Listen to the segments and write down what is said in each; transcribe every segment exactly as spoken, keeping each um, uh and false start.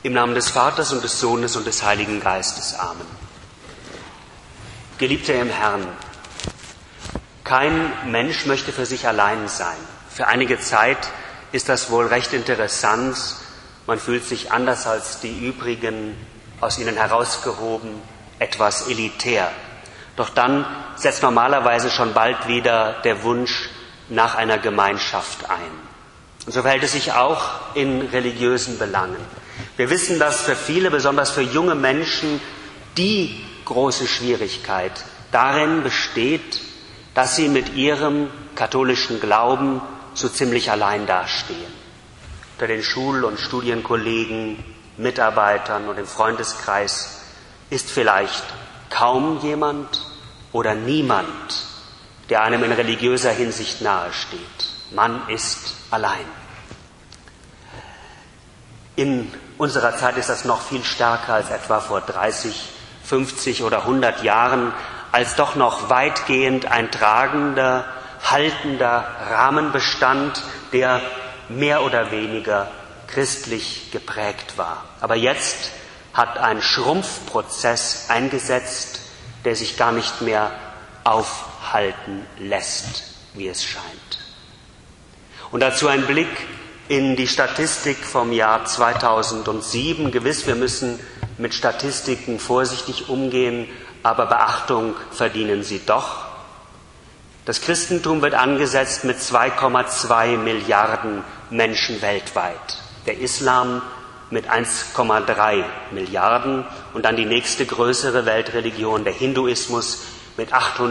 Im Namen des Vaters und des Sohnes und des Heiligen Geistes. Amen. Geliebter im Herrn, kein Mensch möchte für sich allein sein. Für einige Zeit ist das wohl recht interessant. Man fühlt sich anders als die übrigen, aus ihnen herausgehoben, etwas elitär. Doch dann setzt normalerweise schon bald wieder der Wunsch nach einer Gemeinschaft ein. Und so verhält es sich auch in religiösen Belangen. Wir wissen, dass für viele, besonders für junge Menschen, die große Schwierigkeit darin besteht, dass sie mit ihrem katholischen Glauben so ziemlich allein dastehen. Unter den Schul- und Studienkollegen, Mitarbeitern und im Freundeskreis ist vielleicht kaum jemand oder niemand, der einem in religiöser Hinsicht nahesteht. Man ist allein. In unserer Zeit ist das noch viel stärker als etwa vor dreißig, fünfzig oder hundert Jahren, als doch noch weitgehend ein tragender, haltender Rahmen bestand, der mehr oder weniger christlich geprägt war. Aber jetzt hat ein Schrumpfprozess eingesetzt, der sich gar nicht mehr aufhalten lässt, wie es scheint. Und dazu ein Blick in die Statistik vom Jahr zweitausendsieben. Gewiss, wir müssen mit Statistiken vorsichtig umgehen, aber Beachtung verdienen sie doch. Das Christentum wird angesetzt mit zwei Komma zwei Milliarden Menschen weltweit. Der Islam mit eins Komma drei Milliarden und dann die nächste größere Weltreligion, der Hinduismus, mit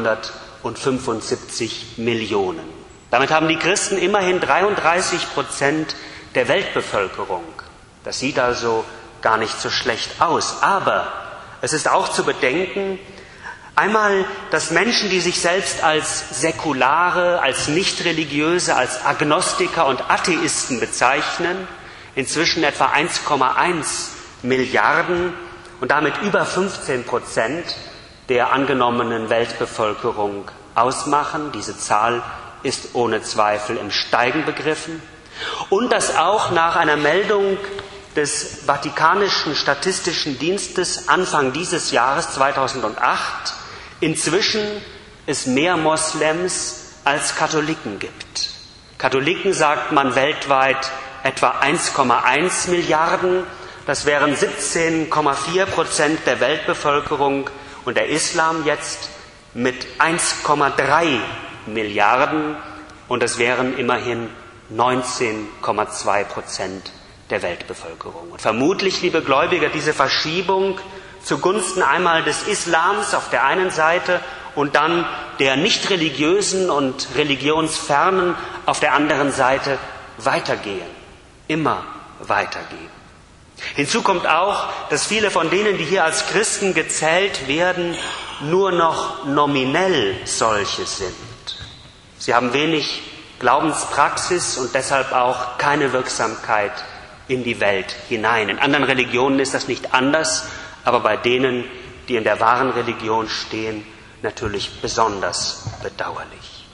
achthundertfünfundsiebzig Millionen. Damit haben die Christen immerhin dreiunddreißig Prozent der Weltbevölkerung. Das sieht also gar nicht so schlecht aus. Aber es ist auch zu bedenken, einmal, dass Menschen, die sich selbst als Säkulare, als Nichtreligiöse, als Agnostiker und Atheisten bezeichnen, inzwischen etwa eins Komma eins Milliarden und damit über fünfzehn Prozent der angenommenen Weltbevölkerung ausmachen. Diese Zahl ist ohne Zweifel im Steigen begriffen. Und dass auch nach einer Meldung des Vatikanischen Statistischen Dienstes Anfang dieses Jahres zweitausendacht inzwischen es mehr Moslems als Katholiken gibt. Katholiken sagt man weltweit etwa eins Komma eins Milliarden, das wären siebzehn Komma vier Prozent der Weltbevölkerung und der Islam jetzt mit eins Komma drei Milliarden und das wären immerhin neunzehn Komma zwei Prozent der Weltbevölkerung. Und vermutlich, liebe Gläubige, diese Verschiebung zugunsten einmal des Islams auf der einen Seite und dann der nicht religiösen und religionsfernen auf der anderen Seite weitergehen, immer weitergehen. Hinzu kommt auch, dass viele von denen, die hier als Christen gezählt werden, nur noch nominell solche sind. Sie haben wenig Glaubenspraxis und deshalb auch keine Wirksamkeit in die Welt hinein. In anderen Religionen ist das nicht anders, aber bei denen, die in der wahren Religion stehen, natürlich besonders bedauerlich.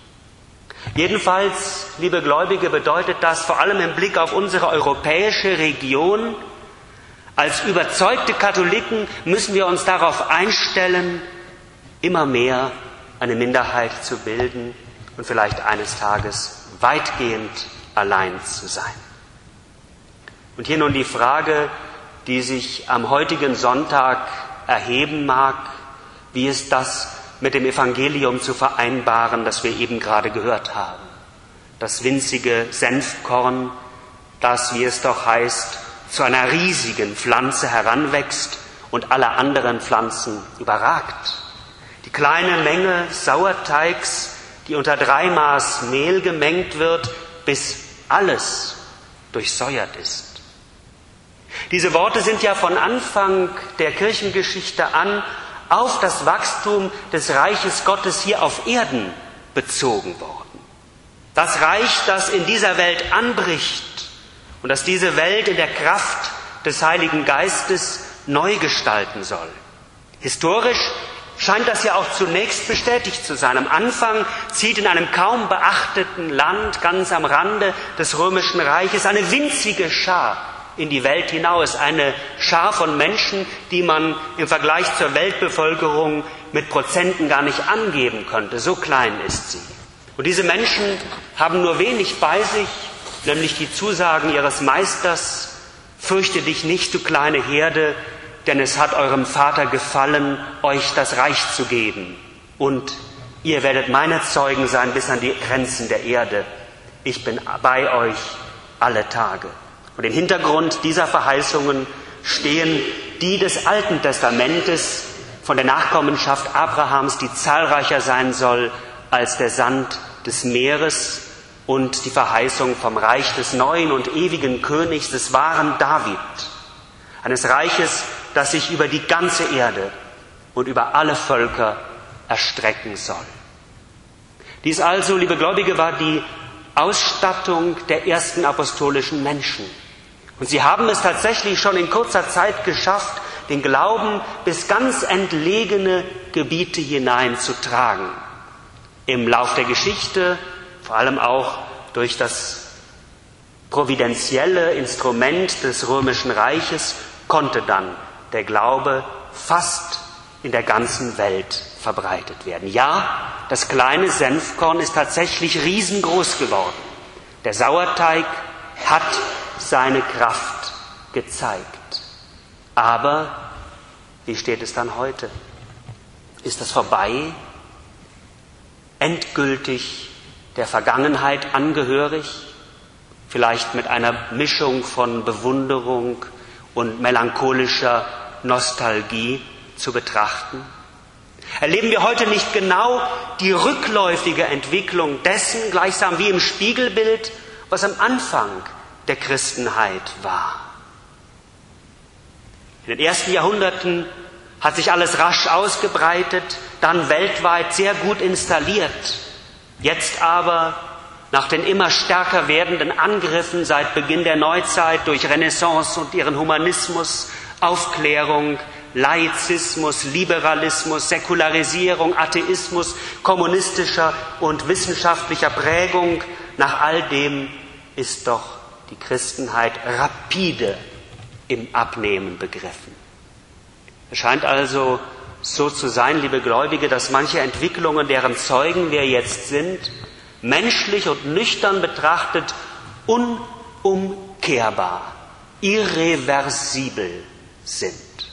Jedenfalls, liebe Gläubige, bedeutet das vor allem im Blick auf unsere europäische Region, als überzeugte Katholiken müssen wir uns darauf einstellen, immer mehr eine Minderheit zu bilden und vielleicht eines Tages weitgehend allein zu sein. Und hier nun die Frage, die sich am heutigen Sonntag erheben mag: Wie ist das mit dem Evangelium zu vereinbaren, das wir eben gerade gehört haben? Das winzige Senfkorn, das, wie es doch heißt, zu einer riesigen Pflanze heranwächst und alle anderen Pflanzen überragt. Die kleine Menge Sauerteigs, die unter drei Maß Mehl gemengt wird, bis alles durchsäuert ist. Diese Worte sind ja von Anfang der Kirchengeschichte an auf das Wachstum des Reiches Gottes hier auf Erden bezogen worden. Das Reich, das in dieser Welt anbricht und das diese Welt in der Kraft des Heiligen Geistes neu gestalten soll. Historisch scheint das ja auch zunächst bestätigt zu sein. Am Anfang zieht in einem kaum beachteten Land, ganz am Rande des Römischen Reiches, eine winzige Schar in die Welt hinaus. Eine Schar von Menschen, die man im Vergleich zur Weltbevölkerung mit Prozenten gar nicht angeben könnte. So klein ist sie. Und diese Menschen haben nur wenig bei sich, nämlich die Zusagen ihres Meisters: Fürchte dich nicht, du kleine Herde, denn es hat eurem Vater gefallen, euch das Reich zu geben. Und ihr werdet meine Zeugen sein bis an die Grenzen der Erde. Ich bin bei euch alle Tage. Und im Hintergrund dieser Verheißungen stehen die des Alten Testamentes von der Nachkommenschaft Abrahams, die zahlreicher sein soll als der Sand des Meeres, und die Verheißung vom Reich des neuen und ewigen Königs, des wahren David, eines Reiches, das sich über die ganze Erde und über alle Völker erstrecken soll. Dies also, liebe Gläubige, war die Ausstattung der ersten apostolischen Menschen. Und sie haben es tatsächlich schon in kurzer Zeit geschafft, den Glauben bis ganz entlegene Gebiete hineinzutragen. Im Lauf der Geschichte, vor allem auch durch das providentielle Instrument des Römischen Reiches, konnte dann der Glaube fast in der ganzen Welt verbreitet werden. Ja, das kleine Senfkorn ist tatsächlich riesengroß geworden. Der Sauerteig hat seine Kraft gezeigt. Aber wie steht es dann heute? Ist das vorbei? Endgültig der Vergangenheit angehörig? Vielleicht mit einer Mischung von Bewunderung und melancholischer Nostalgie zu betrachten? Erleben wir heute nicht genau die rückläufige Entwicklung dessen, gleichsam wie im Spiegelbild, was am Anfang der Christenheit war? In den ersten Jahrhunderten hat sich alles rasch ausgebreitet, dann weltweit sehr gut installiert. Jetzt aber, nach den immer stärker werdenden Angriffen seit Beginn der Neuzeit durch Renaissance und ihren Humanismus, Aufklärung, Laizismus, Liberalismus, Säkularisierung, Atheismus, kommunistischer und wissenschaftlicher Prägung, nach all dem ist doch die Christenheit rapide im Abnehmen begriffen. Es scheint also so zu sein, liebe Gläubige, dass manche Entwicklungen, deren Zeugen wir jetzt sind, menschlich und nüchtern betrachtet unumkehrbar, irreversibel sind.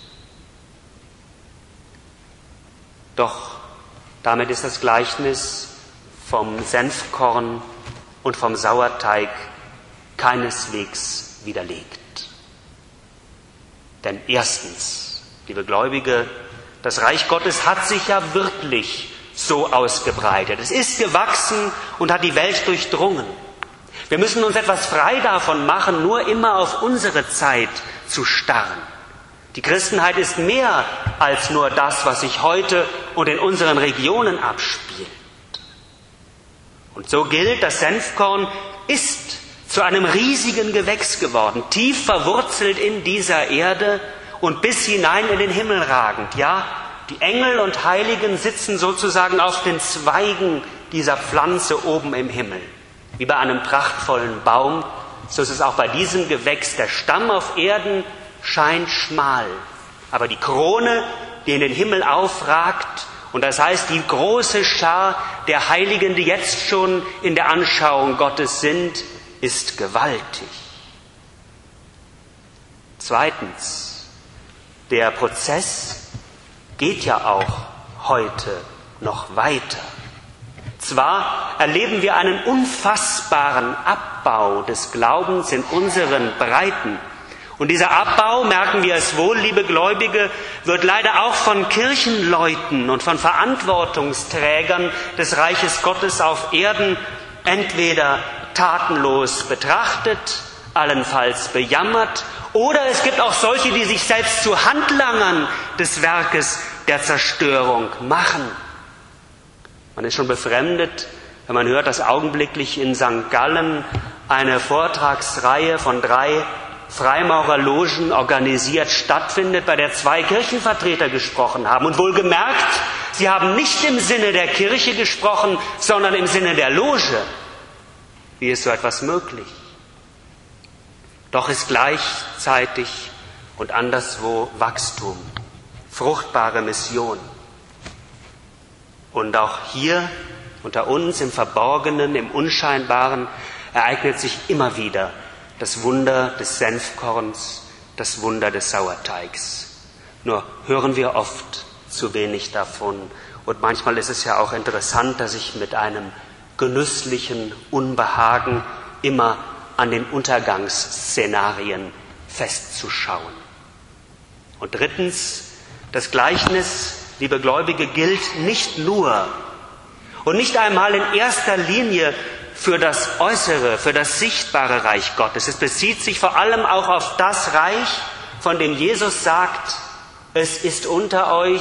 Doch damit ist das Gleichnis vom Senfkorn und vom Sauerteig keineswegs widerlegt. Denn erstens, liebe Gläubige, das Reich Gottes hat sich ja wirklich so ausgebreitet. Es ist gewachsen und hat die Welt durchdrungen. Wir müssen uns etwas frei davon machen, nur immer auf unsere Zeit zu starren. Die Christenheit ist mehr als nur das, was sich heute und in unseren Regionen abspielt. Und so gilt, das Senfkorn ist zu einem riesigen Gewächs geworden, tief verwurzelt in dieser Erde und bis hinein in den Himmel ragend. Ja, die Engel und Heiligen sitzen sozusagen auf den Zweigen dieser Pflanze oben im Himmel. Wie bei einem prachtvollen Baum, so ist es auch bei diesem Gewächs. Der Stamm auf Erden scheint schmal, aber die Krone, die in den Himmel aufragt, und das heißt die große Schar der Heiligen, die jetzt schon in der Anschauung Gottes sind, ist gewaltig. Zweitens, der Prozess geht ja auch heute noch weiter. Zwar erleben wir einen unfassbaren Abbau des Glaubens in unseren Breiten. Und dieser Abbau, merken wir es wohl, liebe Gläubige, wird leider auch von Kirchenleuten und von Verantwortungsträgern des Reiches Gottes auf Erden entweder tatenlos betrachtet, allenfalls bejammert, oder es gibt auch solche, die sich selbst zu Handlangern des Werkes der Zerstörung machen. Man ist schon befremdet, wenn man hört, dass augenblicklich in Sankt Gallen eine Vortragsreihe von drei Freimaurerlogen organisiert stattfindet, bei der zwei Kirchenvertreter gesprochen haben. Und wohlgemerkt, sie haben nicht im Sinne der Kirche gesprochen, sondern im Sinne der Loge. Wie ist so etwas möglich? Doch ist gleichzeitig und anderswo Wachstum, fruchtbare Mission. Und auch hier unter uns im Verborgenen, im Unscheinbaren ereignet sich immer wieder das Wunder des Senfkorns, das Wunder des Sauerteigs. Nur hören wir oft zu wenig davon. Und manchmal ist es ja auch interessant, dass ich mit einem genüsslichen Unbehagen immer an den Untergangsszenarien festzuschauen. Und drittens, das Gleichnis, liebe Gläubige, gilt nicht nur und nicht einmal in erster Linie für das äußere, für das sichtbare Reich Gottes. Es bezieht sich vor allem auch auf das Reich, von dem Jesus sagt, es ist unter euch,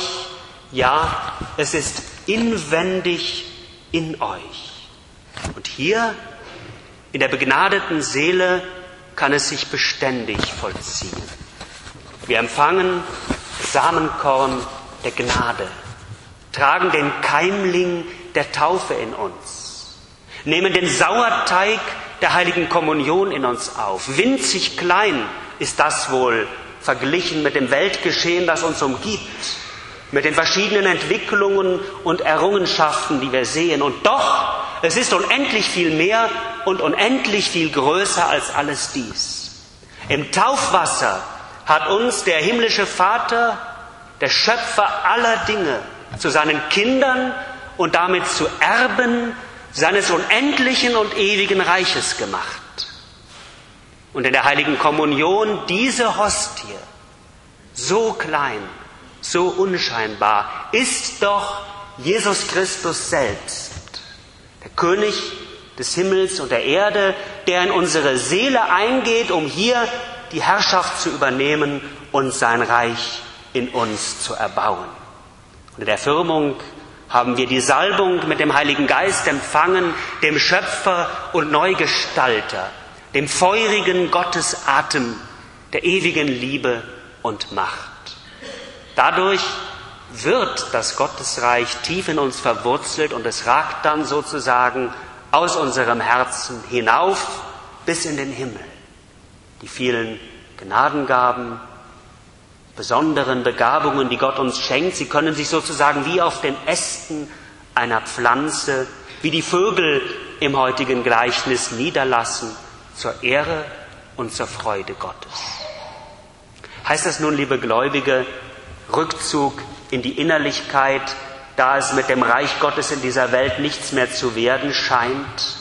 ja, es ist inwendig in euch. Und hier in der begnadeten Seele kann es sich beständig vollziehen. Wir empfangen das Samenkorn der Gnade, tragen den Keimling der Taufe in uns, nehmen den Sauerteig der heiligen Kommunion in uns auf. Winzig klein ist das wohl verglichen mit dem Weltgeschehen, das uns umgibt, mit den verschiedenen Entwicklungen und Errungenschaften, die wir sehen. Und doch, es ist unendlich viel mehr und unendlich viel größer als alles dies. Im Taufwasser hat uns der himmlische Vater, der Schöpfer aller Dinge, zu seinen Kindern und damit zu Erben seines unendlichen und ewigen Reiches gemacht. Und in der heiligen Kommunion diese Hostie, so klein, so unscheinbar, ist doch Jesus Christus selbst, der König des Himmels und der Erde, der in unsere Seele eingeht, um hier die Herrschaft zu übernehmen und sein Reich in uns zu erbauen. Und in der Firmung haben wir die Salbung mit dem Heiligen Geist empfangen, dem Schöpfer und Neugestalter, dem feurigen Gottesatem der ewigen Liebe und Macht. Dadurch wird das Gottesreich tief in uns verwurzelt und es ragt dann sozusagen aus unserem Herzen hinauf bis in den Himmel. Die vielen Gnadengaben, besonderen Begabungen, die Gott uns schenkt, sie können sich sozusagen wie auf den Ästen einer Pflanze, wie die Vögel im heutigen Gleichnis niederlassen, zur Ehre und zur Freude Gottes. Heißt das nun, liebe Gläubige, Rückzug in die Innerlichkeit, da es mit dem Reich Gottes in dieser Welt nichts mehr zu werden scheint?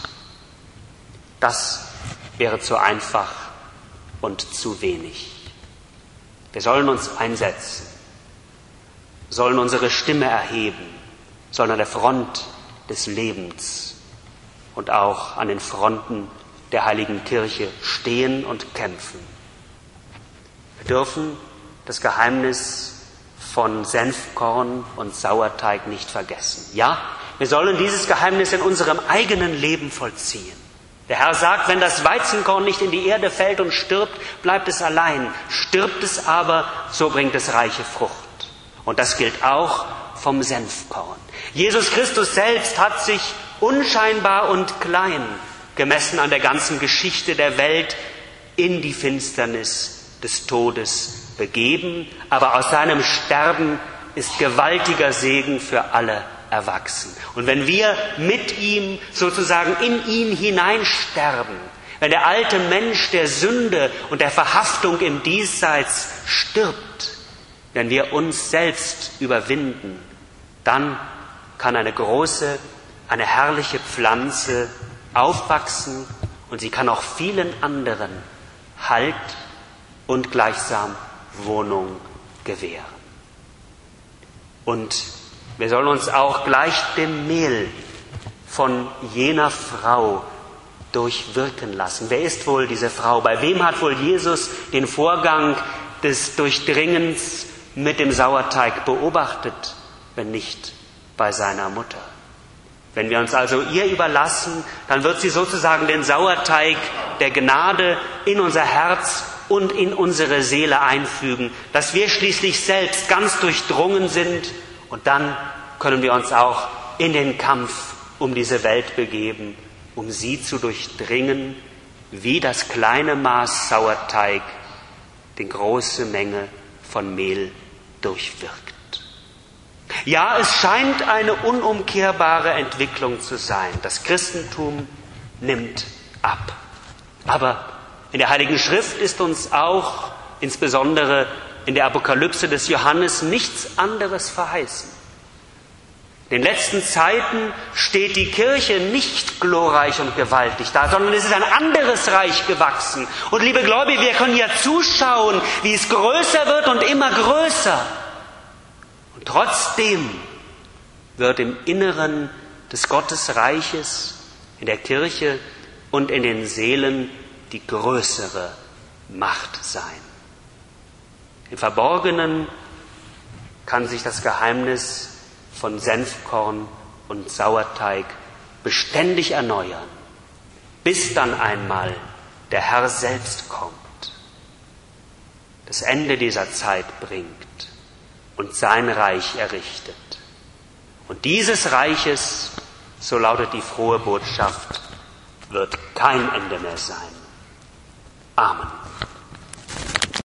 Das wäre zu einfach und zu wenig. Wir sollen uns einsetzen, sollen unsere Stimme erheben, sollen an der Front des Lebens und auch an den Fronten der heiligen Kirche stehen und kämpfen. Wir dürfen das Geheimnis von Senfkorn und Sauerteig nicht vergessen. Ja, wir sollen dieses Geheimnis in unserem eigenen Leben vollziehen. Der Herr sagt, wenn das Weizenkorn nicht in die Erde fällt und stirbt, bleibt es allein. Stirbt es aber, so bringt es reiche Frucht. Und das gilt auch vom Senfkorn. Jesus Christus selbst hat sich unscheinbar und klein, gemessen an der ganzen Geschichte der Welt, in die Finsternis des Todes begeben. Aber aus seinem Sterben ist gewaltiger Segen für alle erwachsen. Und wenn wir mit ihm sozusagen in ihn hineinsterben, wenn der alte Mensch der Sünde und der Verhaftung im Diesseits stirbt, wenn wir uns selbst überwinden, dann kann eine große, eine herrliche Pflanze aufwachsen und sie kann auch vielen anderen Halt und gleichsam Wohnung gewähren. Und wir sollen uns auch gleich dem Mehl von jener Frau durchwirken lassen. Wer ist wohl diese Frau? Bei wem hat wohl Jesus den Vorgang des Durchdringens mit dem Sauerteig beobachtet, wenn nicht bei seiner Mutter? Wenn wir uns also ihr überlassen, dann wird sie sozusagen den Sauerteig der Gnade in unser Herz und in unsere Seele einfügen, dass wir schließlich selbst ganz durchdrungen sind. Und dann können wir uns auch in den Kampf um diese Welt begeben, um sie zu durchdringen wie das kleine Maß Sauerteig die große Menge von Mehl durchwirkt. Ja, es scheint eine unumkehrbare Entwicklung zu sein. Das Christentum nimmt ab. Aber in der Heiligen Schrift ist uns auch, insbesondere in der Apokalypse des Johannes, nichts anderes verheißen. In den letzten Zeiten steht die Kirche nicht glorreich und gewaltig da, sondern es ist ein anderes Reich gewachsen. Und liebe Gläubige, wir können ja zuschauen, wie es größer wird und immer größer. Und trotzdem wird im Inneren des Gottesreiches, in der Kirche und in den Seelen die größere Macht sein. Im Verborgenen kann sich das Geheimnis von Senfkorn und Sauerteig beständig erneuern, bis dann einmal der Herr selbst kommt, das Ende dieser Zeit bringt und sein Reich errichtet. Und dieses Reiches, so lautet die frohe Botschaft, wird kein Ende mehr sein. Amen.